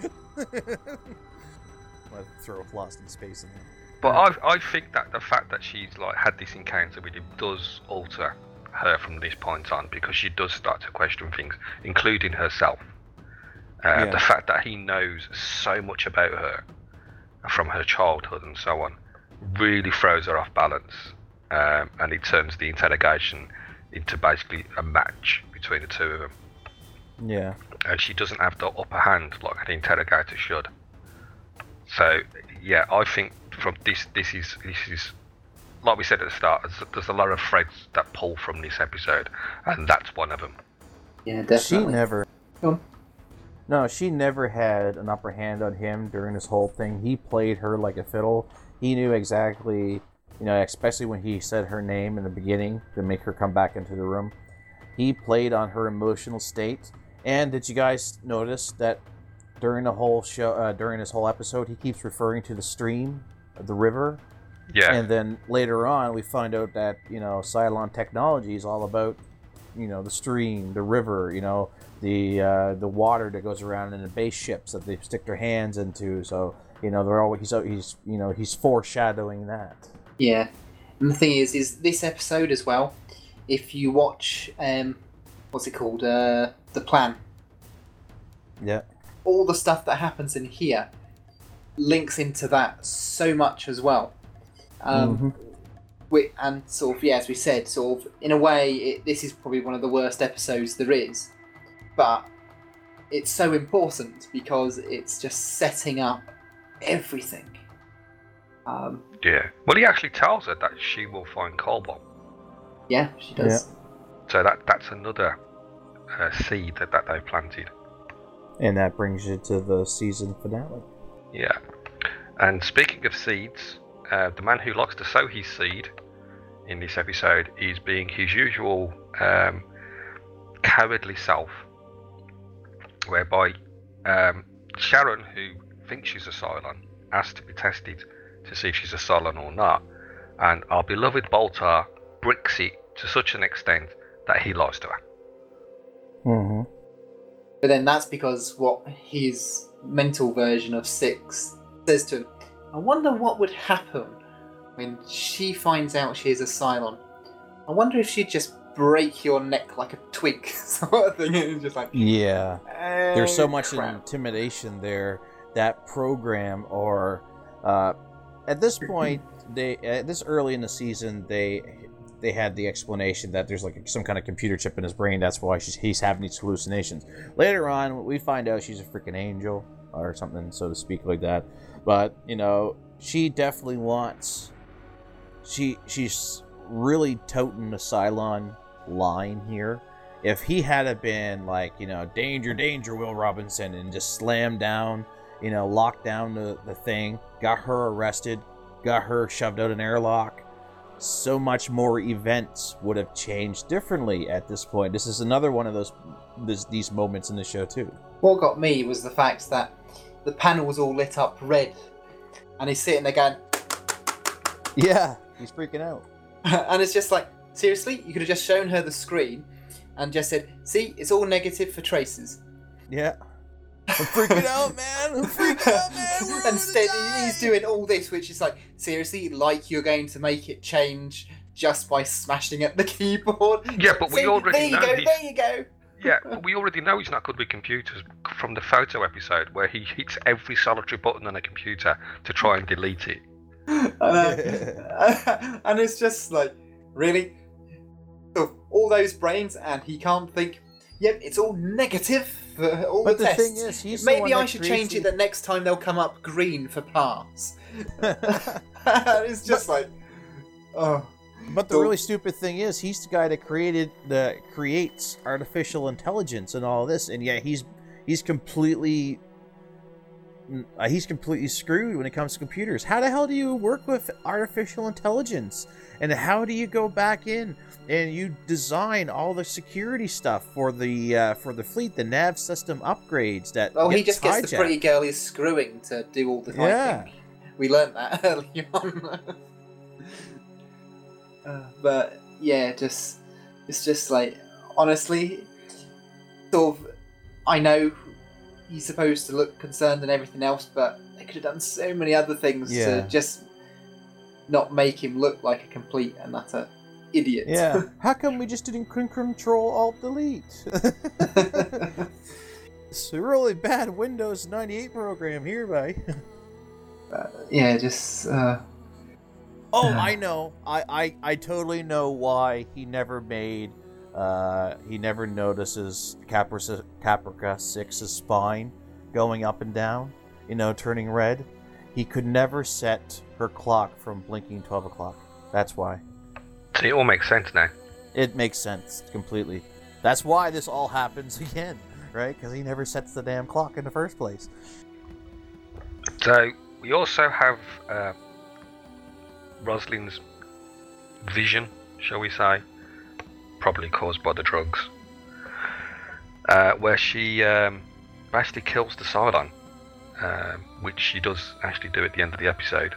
Speaker 5: I'll throw Lost in Space in there.
Speaker 3: but I, I think that the fact that she's like had this encounter with him does alter her from this point on, because she does start to question things, including herself. Uh,
Speaker 5: Yeah.
Speaker 3: The fact that he knows so much about her from her childhood and so on really throws her off balance, um, and it turns the interrogation into basically a match between the two of them.
Speaker 5: Yeah.
Speaker 3: And she doesn't have the upper hand like an interrogator should. So yeah, I think from this, this is this is like we said at the start. There's, there's a lot of threads that pull from this episode, and that's one of them.
Speaker 4: Yeah,
Speaker 5: She
Speaker 4: definitely.
Speaker 5: never.
Speaker 4: Go on.
Speaker 5: No, she never had an upper hand on him during this whole thing. He played her like a fiddle. He knew exactly, you know, especially when he said her name in the beginning to make her come back into the room. He played on her emotional state. And did you guys notice that during the whole show, uh, during this whole episode, he keeps referring to the stream, the river?
Speaker 3: Yeah,
Speaker 5: And then later on, we find out that, you know, Cylon technology is all about, you know, the stream, the river, you know, the uh, the water that goes around in the base ships that they stick their hands into. So, you know, they're always, he's, he's, you know, he's foreshadowing that.
Speaker 4: Yeah, and the thing is, is this episode as well. If you watch, um, what's it called, uh, The Plan,
Speaker 5: Yeah.
Speaker 4: all the stuff that happens in here links into that so much as well. Um,
Speaker 5: Mhm.
Speaker 4: we, and sort of, yeah, as we said, sort of, in a way, it, this is probably one of the worst episodes there is. But it's so important because it's just setting up everything. Um,
Speaker 3: Yeah. Well, he actually tells her that she will find Cobalt.
Speaker 4: yeah, she does.
Speaker 3: So that that's another uh, seed that, that they've planted.
Speaker 5: And that brings you to the season finale.
Speaker 3: Yeah. And speaking of seeds, uh, the man who likes to sow his seed in this episode is being his usual um, cowardly self, whereby um, Sharon, who thinks she's a Cylon, asks to be tested to see if she's a Cylon or not, and our beloved Boltar bricks it to such an extent that he lies to her.
Speaker 5: Mm-hmm.
Speaker 4: But then that's because what his mental version of Six says to him, I wonder what would happen when she finds out she is a Cylon. I wonder if she'd just break your neck like a twig, sort of thing. And it's just like,
Speaker 5: Yeah. There's so
Speaker 4: "Oh,
Speaker 5: much
Speaker 4: crap."
Speaker 5: intimidation there. That program, or uh, at this point, they at this early in the season, they they had the explanation that there's like some kind of computer chip in his brain. That's why she's, he's having these hallucinations. Later on, we find out she's a freaking angel or something, so to speak, like that. But you know, she definitely wants. She she's really toting the Cylon line here. If he had been like, you know, danger, danger, Will Robinson, and just slammed down, you know, locked down the, the thing, got her arrested, got her shoved out an airlock, so much more events would have changed differently at this point. This is another one of those this, these moments in the show too.
Speaker 4: What got me was the fact that the panel was all lit up red, and he's sitting there going,
Speaker 5: Yeah, he's freaking out.
Speaker 4: and it's just like, seriously, you could have just shown her the screen and just said, see, it's all negative for traces.
Speaker 5: Yeah. I'm freaking out, man. I'm freaking out, man. We're
Speaker 4: And Instead,
Speaker 5: gonna die.
Speaker 4: he's doing all this, which is like, seriously, like you're going to make it change just by smashing at the keyboard.
Speaker 3: Yeah, but we
Speaker 4: See,
Speaker 3: already
Speaker 4: there you
Speaker 3: know
Speaker 4: go,
Speaker 3: he's-
Speaker 4: there you go.
Speaker 3: Yeah, but we already know he's not good with computers from the photo episode where he hits every solitary button on a computer to try and delete it.
Speaker 4: and, uh, and it's just like, really? So all those brains, and he can't think, yep, it's all negative for all
Speaker 5: But
Speaker 4: the,
Speaker 5: the
Speaker 4: tests.
Speaker 5: thing is, he's the
Speaker 4: Maybe
Speaker 5: one
Speaker 4: I
Speaker 5: that
Speaker 4: should
Speaker 5: creates
Speaker 4: change
Speaker 5: the-
Speaker 4: it that next time they'll come up green for pass. It's just like, oh.
Speaker 5: But the
Speaker 4: So-
Speaker 5: really stupid thing is, he's the guy that created the creates artificial intelligence and all this, and yet he's he's completely uh, he's completely screwed when it comes to computers. How the hell do you work with artificial intelligence? And how do you go back in and you design all the security stuff for the uh, for the fleet, the nav system upgrades that?
Speaker 4: Well, he
Speaker 5: gets
Speaker 4: just gets the
Speaker 5: hijacked?
Speaker 4: pretty girl he's screwing to do all the typing.
Speaker 5: Yeah.
Speaker 4: We learnt that early on. uh, but yeah, just it's just like, honestly, sort of, I know he's supposed to look concerned and everything else, but they could have done so many other things
Speaker 5: Yeah.
Speaker 4: to just not make him look like a complete and utter idiot.
Speaker 5: Yeah. How come we just didn't con- control alt delete? It's a really bad Windows ninety-eight program here, by.
Speaker 4: Uh, yeah, just uh,
Speaker 5: Oh, I know. I, I, I totally know why he never made. Uh, he never notices Caprica, Caprica six's spine going up and down. You know, turning red. He could never set her clock from blinking twelve o'clock. That's why.
Speaker 3: So it all makes sense now.
Speaker 5: It makes sense completely. That's why this all happens again, right? Because he never sets the damn clock in the first place.
Speaker 3: So we also have uh, Rosalind's vision, shall we say, probably caused by the drugs, uh, where she um, basically kills the Cylon, uh, which she does actually do at the end of the episode.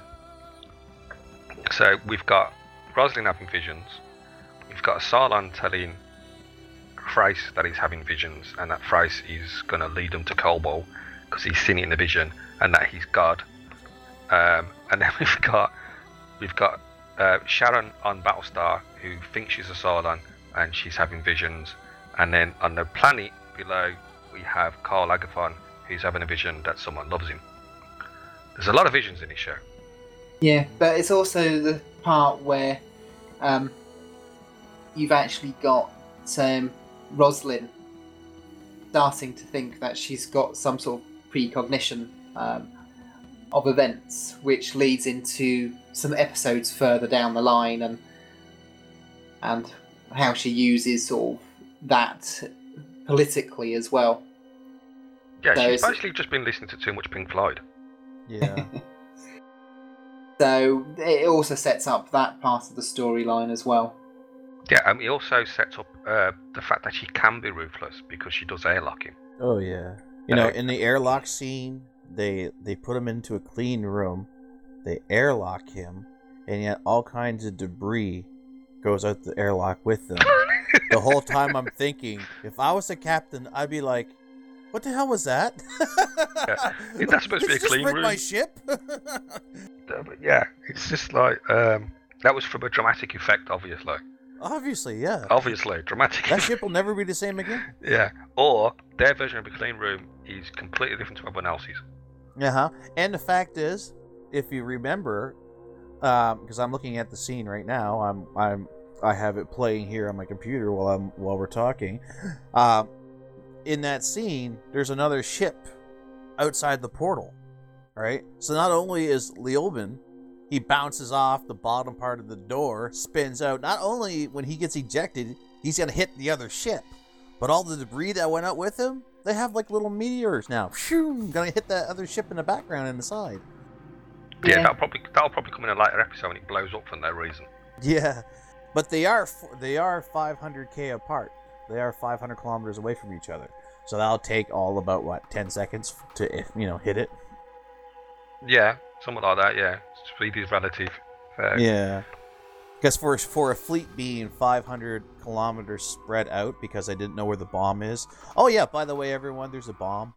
Speaker 3: So we've got Rosalind having visions, we've got a Cylon telling Thrace that he's having visions, and that Thrace is going to lead them to Cobalt because he's seen it in the vision, and that he's God. Um, and then we've got we've got uh, Sharon on Battlestar, who thinks she's a Cylon and she's having visions. And then on the planet below, we have Carl Agathon, who's having a vision that someone loves him. There's a lot of visions in this show.
Speaker 4: Yeah, but it's also the part where um, you've actually got um, Roslyn starting to think that she's got some sort of precognition um, of events, which leads into some episodes further down the line, and and how she uses sort of that politically as well.
Speaker 3: Yeah,
Speaker 4: So
Speaker 3: she's
Speaker 4: it's-
Speaker 3: basically just been listening to too much Pink Floyd.
Speaker 5: Yeah.
Speaker 4: So it also sets up that part of the storyline as well.
Speaker 3: Yeah, and it also sets up uh, the fact that she can be ruthless because she does airlock him.
Speaker 5: Oh yeah. You know,
Speaker 3: Okay.
Speaker 5: in the airlock scene, they they put him into a clean room, they airlock him, and yet all kinds of debris goes out the airlock with them. The whole time I'm thinking, if I was the captain, I'd be like, "What the hell was that?
Speaker 3: Yeah. Isn't that supposed to be a
Speaker 5: Did you just
Speaker 3: clean
Speaker 5: break
Speaker 3: room?"
Speaker 5: my ship?"
Speaker 3: Uh, but yeah, it's just like um, that was from a dramatic effect, obviously.
Speaker 5: Obviously, yeah.
Speaker 3: Obviously, dramatic.
Speaker 5: That ship will never be the same again.
Speaker 3: Yeah, or their version of a clean room is completely different to everyone else's.
Speaker 5: Uh huh. And the fact is, if you remember, because I'm looking at the scene right now, I'm I'm I have it playing here on my computer while I'm while we're talking. Um, in that scene, there's another ship outside the portal, right? So not only is Leoben, he bounces off the bottom part of the door, spins out. Not only when he gets ejected, he's gonna hit the other ship, but all the debris that went out with him, they have like little meteors now. Phew, gonna hit that other ship in the background and the side.
Speaker 3: Yeah,
Speaker 4: Yeah.
Speaker 3: that'll probably that'll probably come in a later episode and it blows up for no reason.
Speaker 5: Yeah, but they are f- they are five hundred k apart. They are five hundred kilometers away from each other. So that'll take all about what ten seconds to you know hit it.
Speaker 3: Yeah, something like that. Yeah, speed is relative. Uh,
Speaker 5: Yeah, because for for a fleet being five hundred kilometers spread out, because I didn't know where the bomb is. Oh yeah, by the way, everyone, there's a bomb.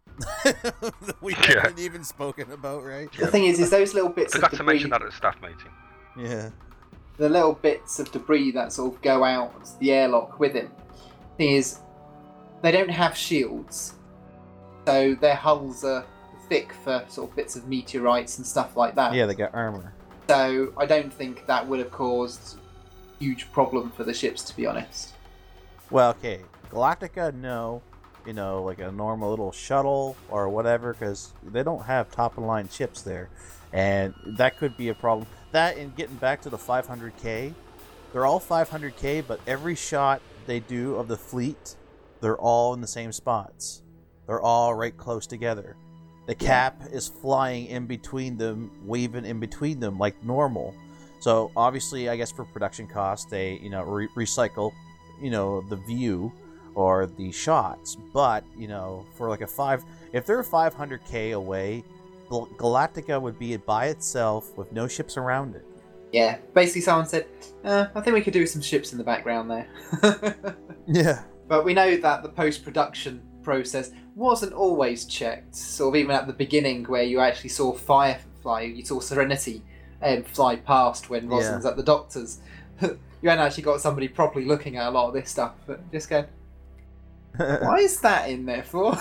Speaker 5: we
Speaker 3: Yeah.
Speaker 5: haven't even spoken about, right?
Speaker 4: The thing is, is those little bits
Speaker 3: Forgot
Speaker 4: of
Speaker 3: to
Speaker 4: debris,
Speaker 3: mention that at the staff meeting.
Speaker 5: Yeah.
Speaker 4: the little bits of debris that sort of go out the airlock with him. Thing is, they don't have shields, so their hulls are thick for sort of bits of meteorites and stuff like that.
Speaker 5: Yeah, they got armor.
Speaker 4: So I don't think that would have caused huge problem for the ships, to be honest.
Speaker 5: Well, okay, Galactica, no. You know, like a normal little shuttle or whatever, because they don't have top-of-the-line ships there. And that could be a problem. That, and getting back to the five hundred K, they're all five hundred K, but every shot they do of the fleet, they're all in the same spots. They're all right close together. The cap is flying in between them, waving in between them like normal. So obviously, I guess for production costs, they you know re- recycle, you know, the view or the shots. But you know, for like a five, if they're five hundred K away, Gal- Galactica would be by itself with no ships around it.
Speaker 4: Yeah, basically someone said, uh, I think we could do some ships in the background there.
Speaker 5: Yeah.
Speaker 4: But we know that the post-production process wasn't always checked. Sort of even at the beginning where you actually saw Firefly, you saw Serenity um, fly past when
Speaker 5: Yeah.
Speaker 4: Rosalind's at the doctor's. You hadn't actually got somebody properly looking at a lot of this stuff, but just go, why is that in there for?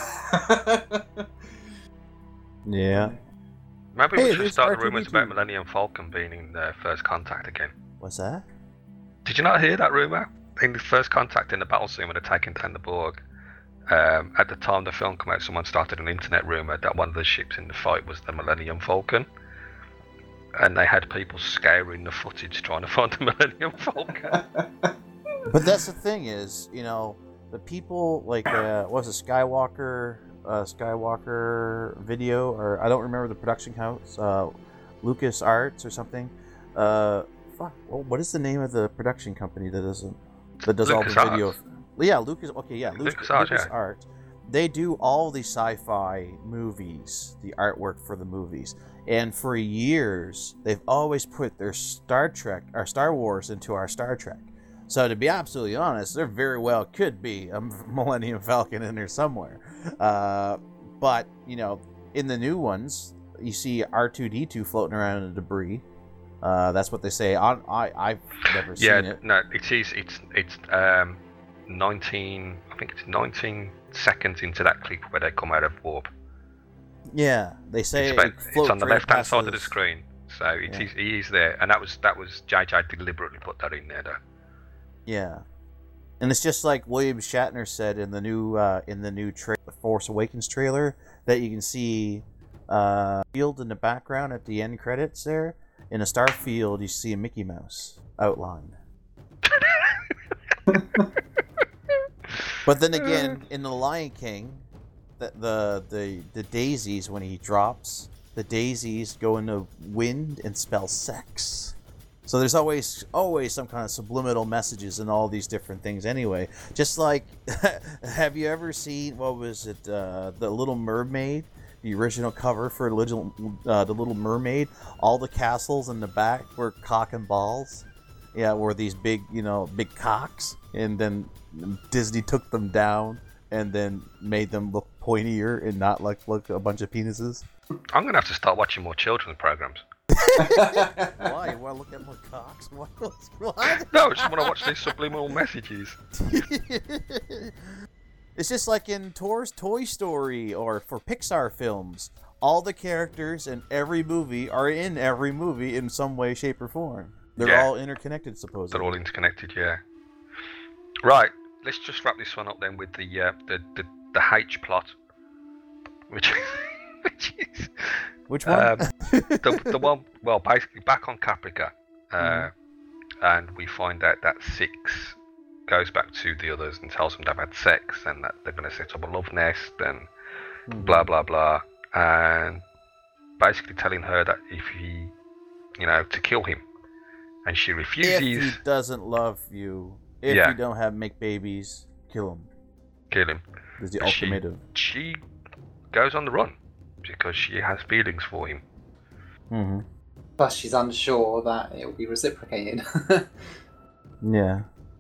Speaker 5: Yeah.
Speaker 3: Maybe
Speaker 5: Hey,
Speaker 3: we should
Speaker 5: there's
Speaker 3: start
Speaker 5: R
Speaker 3: the
Speaker 5: two D
Speaker 3: rumours
Speaker 5: two.
Speaker 3: about Millennium Falcon being in uh, First Contact again.
Speaker 5: What's that?
Speaker 3: Did you not hear that rumour? In the First Contact in the battle scene when they're taking down the Borg, um, at the time the film came out, someone started an internet rumour that one of the ships in the fight was the Millennium Falcon. And they had people scouring the footage trying to find the Millennium Falcon.
Speaker 5: But that's the thing is, you know, the people like uh, what was it, Skywalker, uh, Skywalker video, or I don't remember the production house, uh, Lucas Arts or something. Uh, fuck, well, what is the name of the production company that doesn't that does all the
Speaker 3: LucasArts.
Speaker 5: video? Yeah, Lucas. Okay, yeah, Lucas,
Speaker 3: LucasArts,
Speaker 5: Lucas
Speaker 3: yeah.
Speaker 5: Art. They do all the sci-fi movies, the artwork for the movies, and for years they've always put their Star Trek or Star Wars into our Star Trek. So to be absolutely honest, there very well could be a Millennium Falcon in there somewhere. Uh, but, you know, in the new ones, you see R two D two floating around in the debris. Uh, that's what they say. I, I, I've never
Speaker 3: yeah,
Speaker 5: seen it.
Speaker 3: no, it is. It's it's um, nineteen. I think it's nineteen seconds into that clip where they come out of warp.
Speaker 5: Yeah, they say
Speaker 3: It's,
Speaker 5: it
Speaker 3: about, it's
Speaker 5: floats
Speaker 3: on the
Speaker 5: right
Speaker 3: left-hand
Speaker 5: past
Speaker 3: side of the
Speaker 5: his-
Speaker 3: screen, so it
Speaker 5: Yeah.
Speaker 3: is, he is there, and that was that was J J deliberately put that in there, though.
Speaker 5: Yeah, and it's just like William Shatner said in the new uh, in the new tra- Force Awakens trailer that you can see uh, field in the background at the end credits there. In a star field, you see a Mickey Mouse outline. But then again, in the Lion King, the, the the the daisies when he drops, the daisies go into wind and spell sex. So there's always always some kind of subliminal messages in all these different things. Anyway, just like, have you ever seen what was it, uh, the Little Mermaid, the original cover for Little uh, the Little Mermaid? All the castles in the back were cock and balls. Yeah, were these big, you know, big cocks, and then Disney took them down and then made them look pointier and not like look a bunch of penises.
Speaker 3: I'm gonna have to start watching more children's programs.
Speaker 5: Why? You want to look at more cocks? What? What?
Speaker 3: No, I just want to watch these subliminal messages.
Speaker 5: It's just like in Toy's Toy Story or for Pixar films. All the characters in every movie are in every movie in some way, shape, or form. They're
Speaker 3: Yeah.
Speaker 5: all interconnected, supposedly.
Speaker 3: They're all interconnected, yeah. Right, let's just wrap this one up then with the uh, the, the the H plot, which which is
Speaker 5: Which one?
Speaker 3: um, the the one. Well, basically back on Caprica, uh,
Speaker 5: Mhm.
Speaker 3: and we find out that Six goes back to the others and tells them they've had sex and that they're going to set up a love nest and
Speaker 5: Mhm.
Speaker 3: blah blah blah, and basically telling her that if he, you know, to kill him, and she
Speaker 5: If
Speaker 3: refuses.
Speaker 5: he doesn't love you, if
Speaker 3: Yeah.
Speaker 5: you don't have make babies, kill him.
Speaker 3: Kill him.
Speaker 5: Is the
Speaker 3: But she-
Speaker 5: ultimatum.
Speaker 3: She goes on the run because she has feelings for him.
Speaker 5: Mm-hmm.
Speaker 4: Plus, she's unsure that it will be reciprocated.
Speaker 5: Yeah.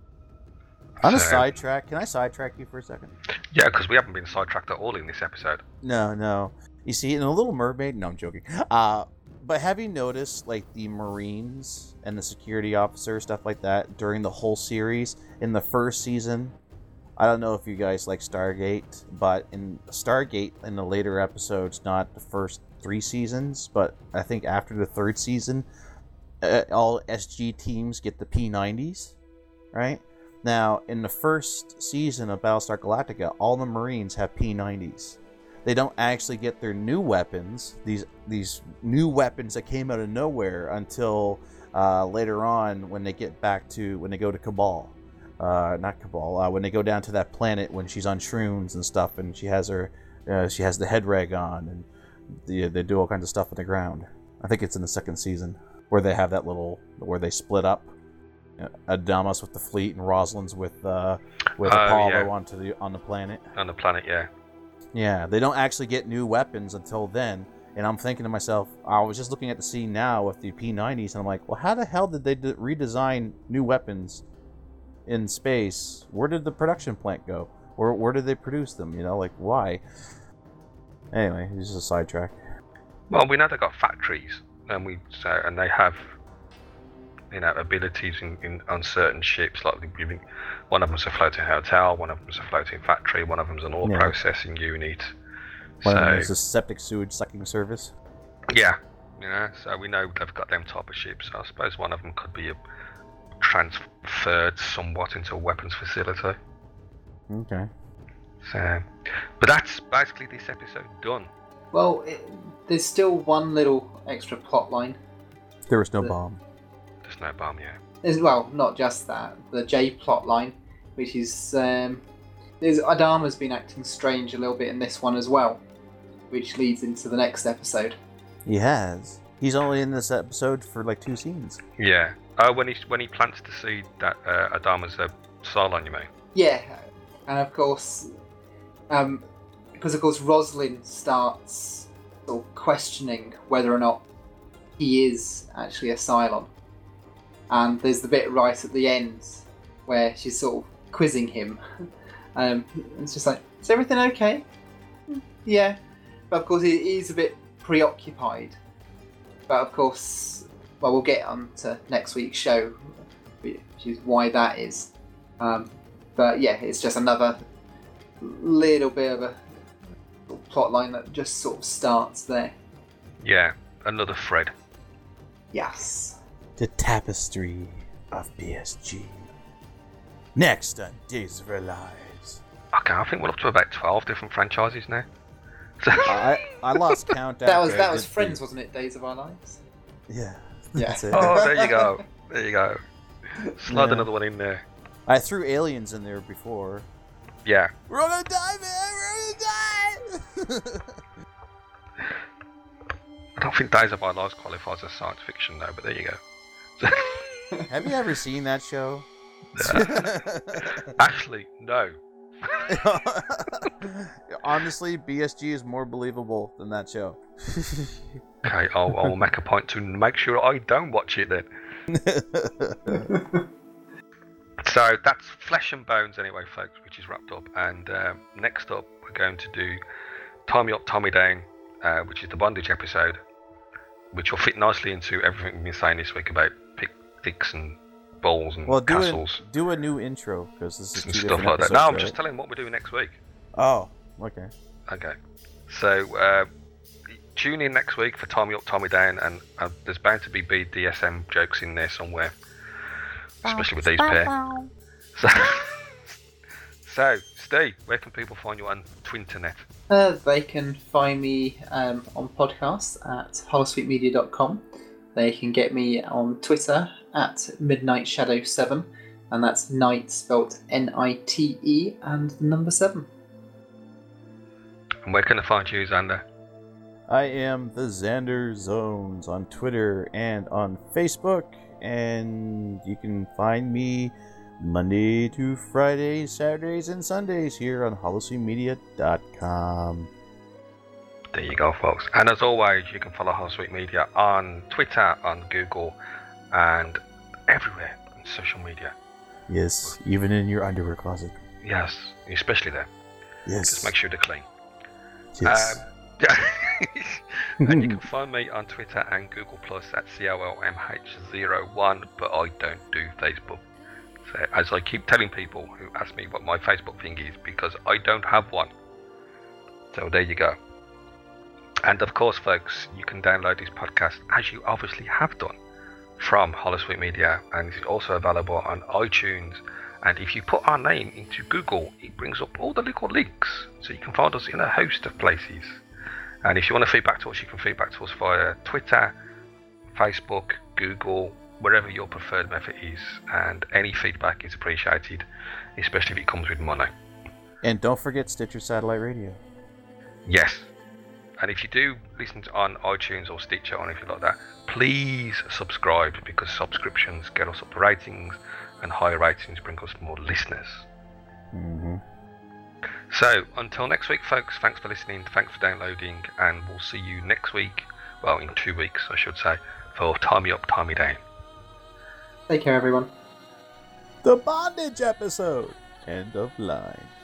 Speaker 5: On a
Speaker 3: So-
Speaker 5: sidetrack, can I sidetrack you for a second?
Speaker 3: Yeah, because we haven't been sidetracked at all in this episode.
Speaker 5: No, no. You see, in The Little Mermaid, no, I'm joking. Uh, but have you noticed, like, the Marines and the security officer, stuff like that, during the whole series? In the first season, I don't know if you guys like Stargate, but in Stargate, in the later episodes, not the first three seasons, but I think after the third season, uh, all S G teams get the P nineties, right? Now, in the first season of Battlestar Galactica, all the Marines have P nineties. They don't actually get their new weapons, these these new weapons that came out of nowhere, until uh, later on when they get back to, when they go to Cabal. Uh, not Cabal, uh, when they go down to that planet when she's on shrooms and stuff, and she has her, uh, she has the head rag on, and the, they do all kinds of stuff on the ground. I think it's in the second season, where they have that little, where they split up. Uh, Adamas with the fleet and Rosalind's with uh, with
Speaker 3: Oh,
Speaker 5: Apollo
Speaker 3: yeah.
Speaker 5: onto the on the planet.
Speaker 3: On the planet, yeah.
Speaker 5: Yeah, they don't actually get new weapons until then. And I'm thinking to myself, I was just looking at the scene now with the P nineties, and I'm like, well, how the hell did they d- redesign new weapons in space? Where did the production plant go? Where where did they produce them? You know, like why? Anyway, this is a sidetrack.
Speaker 3: Well, we know they've got factories, and we so, and they have, you know, abilities in, in on certain ships. Like the- one of them's a floating hotel, one of them's a floating factory, one of them's an oil
Speaker 5: Yeah.
Speaker 3: processing unit.
Speaker 5: One of them
Speaker 3: So
Speaker 5: is a septic sewage sucking service.
Speaker 3: yeah, you know, so we know they've got them type of ships. So I suppose one of them could be a, transferred somewhat into a weapons facility.
Speaker 5: Okay.
Speaker 3: So, but that's basically this episode done.
Speaker 4: Well, it, there's still one little extra plot line.
Speaker 5: There was no
Speaker 4: The-
Speaker 5: bomb.
Speaker 3: There's no bomb yet.
Speaker 4: There's, well, not just that. The J plot line, which is um, there's Adama's been acting strange a little bit in this one as well, which leads into the next episode.
Speaker 5: He has. He's only in this episode for like two scenes.
Speaker 3: Yeah. Oh, when he when he plants the seed that uh, Adama's a Cylon, you mean?
Speaker 4: Yeah, and of course, um, because of course Rosalind starts sort of questioning whether or not he is actually a Cylon, and there's the bit right at the end where she's sort of quizzing him. um, it's just like, is everything okay? Yeah, but of course he, he's a bit preoccupied. But of course, well, we'll get on to next week's show, which is why that is. Um, but yeah, it's just another little bit of a plotline that just sort of starts there.
Speaker 3: Yeah, another thread.
Speaker 4: Yes.
Speaker 5: The tapestry of B S G. Next on Days of Our Lives.
Speaker 3: Okay, I think we're up to about twelve different franchises now. So
Speaker 5: I I lost count.
Speaker 4: That was
Speaker 5: after
Speaker 4: that
Speaker 5: I
Speaker 4: was
Speaker 5: did the-
Speaker 4: Friends, wasn't it? Days of Our Lives.
Speaker 5: Yeah.
Speaker 4: Yeah.
Speaker 5: That's it.
Speaker 3: oh, there you go. There you go. Slide
Speaker 5: Yeah.
Speaker 3: another one in there.
Speaker 5: I threw aliens in there before.
Speaker 3: Yeah.
Speaker 5: We're gonna die, man! We're gonna die!
Speaker 3: I don't think Days of Our Lives qualifies as science fiction though, but there you go.
Speaker 5: Have you ever seen that show?
Speaker 3: Actually, no.
Speaker 5: Honestly, B S G is more believable than that show.
Speaker 3: Okay, I'll, I'll make a point to make sure I don't watch it then. So that's Flesh and Bones anyway, folks, which is wrapped up. And uh, next up, we're going to do Tie Me Up, Tommy Down, uh, which is the bondage episode, which will fit nicely into everything we've been saying this week about pick, dicks and balls and
Speaker 5: Well, do
Speaker 3: castles
Speaker 5: a, do a new intro, because this is
Speaker 3: and
Speaker 5: two
Speaker 3: stuff
Speaker 5: different
Speaker 3: like that.
Speaker 5: episodes,
Speaker 3: No, I'm
Speaker 5: right?
Speaker 3: just telling what we're doing next week.
Speaker 5: Oh, okay.
Speaker 3: Okay. So uh, tune in next week for Tie Me Up, Tommy Down, and uh, there's bound to be B D S M jokes in there somewhere, especially with these pair. So, so, Steve, where can people find you on Twinternet?
Speaker 4: Uh, they can find me um, on podcasts at holosuite media dot com. They can get me on Twitter at midnight shadow seven, and that's night spelt N I T E and the number seven.
Speaker 3: And where can I find you, Xander?
Speaker 5: I am the Xander Zones on Twitter and on Facebook, and you can find me Monday to Fridays, Saturdays, and Sundays here on holosuite media dot com.
Speaker 3: There you go, folks. And as always, you can follow Holosuite Media on Twitter, on Google, and everywhere on social media.
Speaker 5: Yes, even in your underwear closet.
Speaker 3: Yes, especially there.
Speaker 5: Yes.
Speaker 3: Just make sure they're clean.
Speaker 5: Yes.
Speaker 3: Um, and you can find me on Twitter and Google Plus at C O L M H zero one, but I don't do Facebook. So, as I keep telling people who ask me what my Facebook thing is, because I don't have one. So there you go. And of course, folks, you can download this podcast, as you obviously have done, from Holosuite Media, and it's also available on iTunes. And if you put our name into Google, it brings up all the little links, so you can find us in a host of places. And if you want to feedback to us, you can feedback to us via Twitter, Facebook, Google, wherever your preferred method is. And any feedback is appreciated, especially if it comes with money.
Speaker 5: And don't forget Stitcher Satellite Radio.
Speaker 3: Yes. And if you do listen to on iTunes or Stitcher or anything like that, please subscribe, because subscriptions get us up the ratings, and higher ratings bring us more listeners.
Speaker 5: Mm-hmm.
Speaker 3: So, until next week, folks, thanks for listening, thanks for downloading, and we'll see you next week, well, in two weeks, I should say, for Tie Me Up, Tie Me Down.
Speaker 4: Take care, everyone.
Speaker 5: The bondage episode. End of line.